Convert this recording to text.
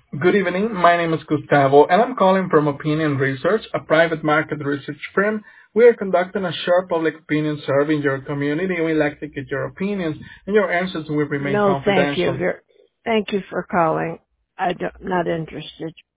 Good evening. My name is Gustavo, and I'm calling from Opinion Research, a private market research firm. We are conducting a short public opinion survey in your community. We'd like to get your opinions, and your answers will remain No, thank you. confidential. Thank you for calling. Not interested.